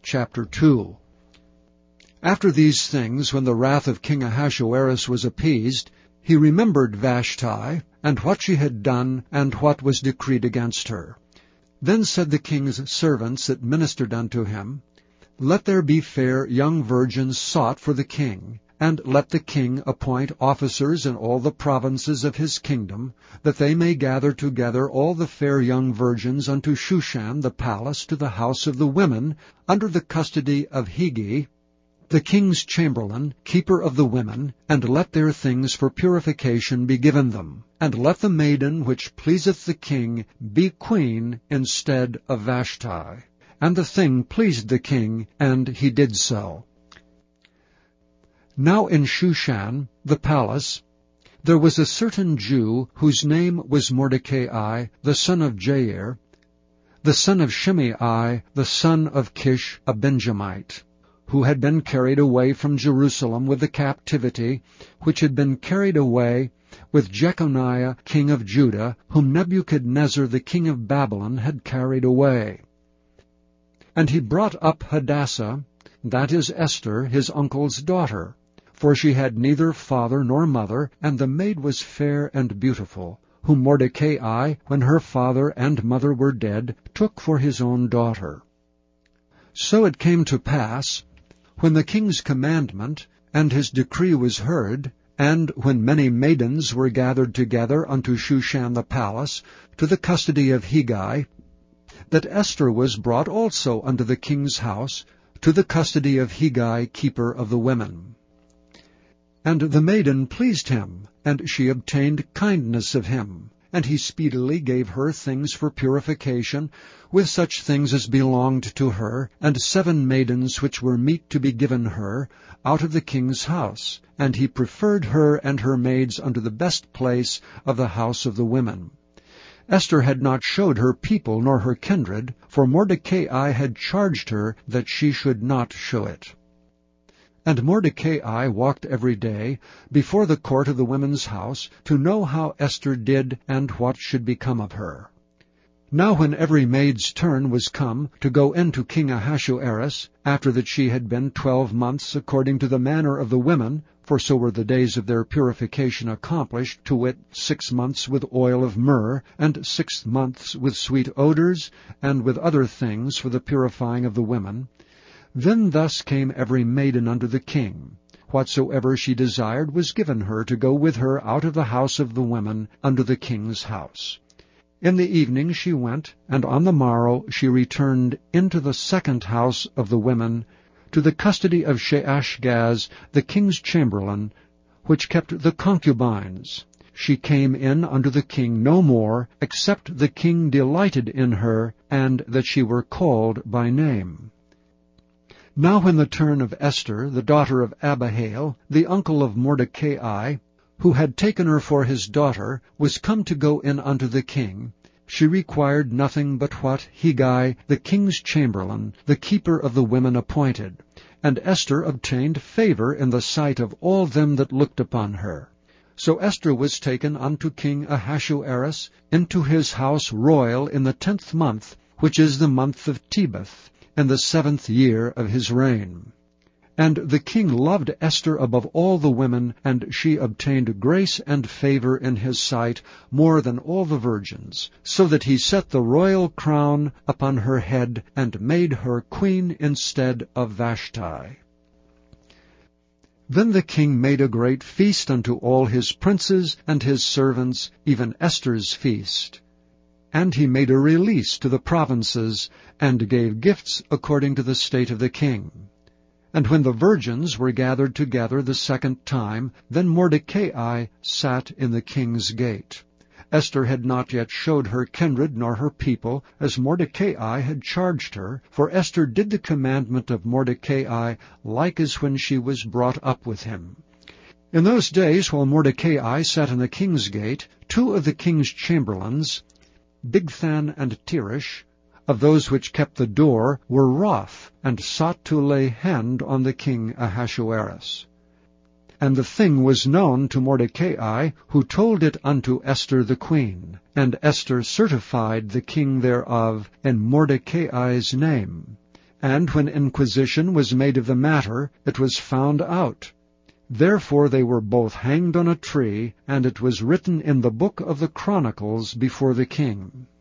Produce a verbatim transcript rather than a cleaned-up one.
chapter two. After these things, when the wrath of King Ahasuerus was appeased, he remembered Vashti, and what she had done, and what was decreed against her. Then said the king's servants that ministered unto him, Let there be fair young virgins sought for the king, and let the king appoint officers in all the provinces of his kingdom, that they may gather together all the fair young virgins unto Shushan the palace to the house of the women, under the custody of Hegai, the king's chamberlain, keeper of the women, and let their things for purification be given them. And let the maiden which pleaseth the king be queen instead of Vashti. And the thing pleased the king, and he did so. Now in Shushan, the palace, there was a certain Jew, whose name was Mordecai, the son of Jair, the son of Shimei, the son of Kish, a Benjamite, who had been carried away from Jerusalem with the captivity, which had been carried away with Jeconiah king of Judah, whom Nebuchadnezzar the king of Babylon had carried away. And he brought up Hadassah, that is Esther, his uncle's daughter, for she had neither father nor mother, and the maid was fair and beautiful, whom Mordecai, when her father and mother were dead, took for his own daughter. So it came to pass, when the king's commandment and his decree was heard, and when many maidens were gathered together unto Shushan the palace, to the custody of Hegai, that Esther was brought also unto the king's house, to the custody of Hegai, keeper of the women. And the maiden pleased him, and she obtained kindness of him. And he speedily gave her things for purification, with such things as belonged to her, and seven maidens which were meet to be given her, out of the king's house. And he preferred her and her maids unto the best place of the house of the women. Esther had not showed her people nor her kindred, for Mordecai had charged her that she should not show it. And Mordecai walked every day before the court of the women's house, to know how Esther did and what should become of her. Now when every maid's turn was come to go in to King Ahasuerus, after that she had been twelve months according to the manner of the women, for so were the days of their purification accomplished, to wit, six months with oil of myrrh, and six months with sweet odors, and with other things for the purifying of the women, then thus came every maiden unto the king. Whatsoever she desired was given her to go with her out of the house of the women unto the king's house. In the evening she went, and on the morrow she returned into the second house of the women, to the custody of Sheashgaz, the king's chamberlain, which kept the concubines. She came in unto the king no more, except the king delighted in her, and that she were called by name. Now when the turn of Esther, the daughter of Abihail, the uncle of Mordecai, who had taken her for his daughter, was come to go in unto the king, she required nothing but what Hegai, the king's chamberlain, the keeper of the women, appointed. And Esther obtained favor in the sight of all them that looked upon her. So Esther was taken unto King Ahasuerus into his house royal in the tenth month, which is the month of Tebeth, in the seventh year of his reign. And the king loved Esther above all the women, and she obtained grace and favor in his sight more than all the virgins, so that he set the royal crown upon her head, and made her queen instead of Vashti. Then the king made a great feast unto all his princes and his servants, even Esther's feast. And he made a release to the provinces, and gave gifts according to the state of the king. And when the virgins were gathered together the second time, then Mordecai sat in the king's gate. Esther had not yet showed her kindred nor her people, as Mordecai had charged her, for Esther did the commandment of Mordecai like as when she was brought up with him. In those days, while Mordecai sat in the king's gate, two of the king's chamberlains, Bigthan and Teresh, of those which kept the door, were wroth, and sought to lay hand on the king Ahasuerus. And the thing was known to Mordecai, who told it unto Esther the queen. And Esther certified the king thereof in Mordecai's name. And when inquisition was made of the matter, it was found out. Therefore they were both hanged on a tree, and it was written in the book of the Chronicles before the king.